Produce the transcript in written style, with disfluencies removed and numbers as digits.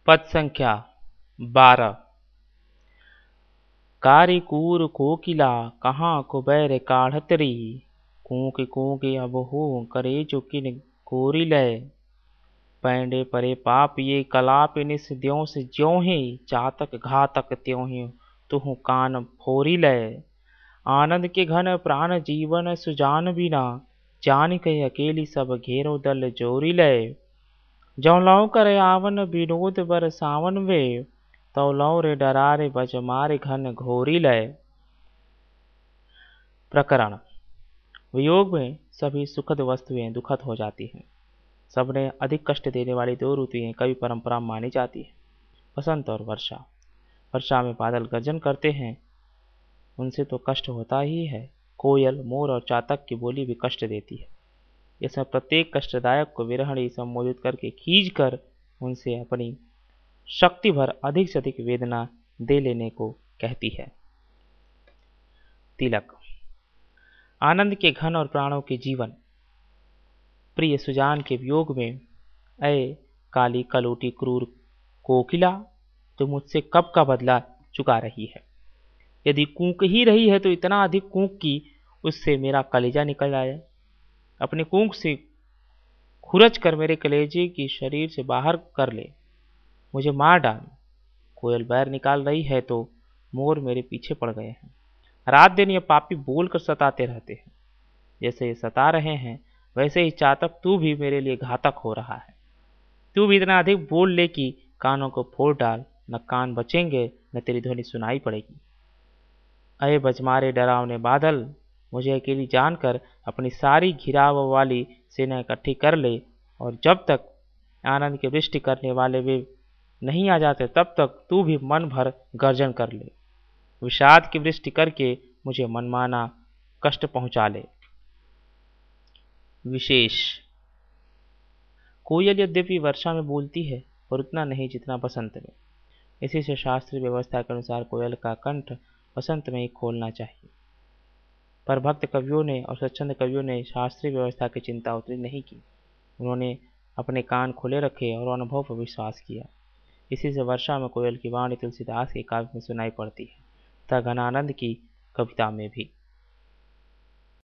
पद संख्या 12। कारिकूर कोकिला कहाँ कुबैर काढ़तरी, कूक कूक अब हो करे चुकिन कोरी लय, पैंडे परे पाप ये कलाप निस द्यों से ज्यों ही, चातक घातक त्यों ही तुहु कान फोरी लय, आनंद के घन प्राण जीवन सुजान बिना, जान के अकेली सब घेरो दल जोरी लय, जौ लौ कर आवन विनोद बर सावन वे, तौ लौ रे डरारे बज मारे घन घोरी लय। प्रकरण। वियोग में सभी सुखद वस्तुएं दुखद हो जाती हैं। सबने अधिक कष्ट देने वाली दो ऋतुएं कवि परंपरा मानी जाती है, बसंत और वर्षा। वर्षा में बादल गर्जन करते हैं, उनसे तो कष्ट होता ही है। कोयल, मोर और चातक की बोली भी कष्ट देती है। इसमें प्रत्येक कष्टदायक को विरहणी संबोधित करके खींच कर उनसे अपनी शक्ति भर अधिक से अधिक वेदना दे लेने को कहती है। तिलक। आनंद के घन और प्राणों के जीवन प्रिय सुजान के वियोग में, अय काली कलोटी क्रूर कोकिला, तो मुझसे कब का बदला चुका रही है। यदि कूक ही रही है तो इतना अधिक कूक कि उससे मेरा कलेजा निकल आए, अपने कूक से खुरच कर मेरे कलेजे की शरीर से बाहर कर ले, मुझे मार डाल। कोयल बैर निकाल रही है तो मोर मेरे पीछे पड़ गए हैं। रात दिन ये पापी बोल कर सताते रहते हैं। जैसे ये सता रहे हैं वैसे ही चातक तू भी मेरे लिए घातक हो रहा है। तू भी इतना अधिक बोल ले कि कानों को फोड़ डाल, न कान बचेंगे न तेरी ध्वनि सुनाई पड़ेगी। अये बजमारे डरावने बादल, मुझे अकेली जानकर अपनी सारी घिराव वाली सेना इकट्ठी कर ले, और जब तक आनंद की वृष्टि करने वाले वे नहीं आ जाते तब तक तू भी मन भर गर्जन कर ले। विषाद की वृष्टि करके मुझे मनमाना कष्ट पहुंचा ले। विशेष। कोयल यद्यपि वर्षा में बोलती है पर उतना नहीं जितना बसंत में। इसी से शास्त्रीय व्यवस्था के अनुसार कोयल का कंठ बसंत में ही खोलना चाहिए। पर भक्त कवियों ने और स्वच्छंद कवियों ने शास्त्रीय व्यवस्था की चिंता उतनी नहीं की। उन्होंने अपने कान खुले रखे और अनुभव पर विश्वास किया। इसी से वर्षा में कोयल की वाणी तुलसीदास के काव्य में सुनाई पड़ती है तथा घनानंद की कविता में भी।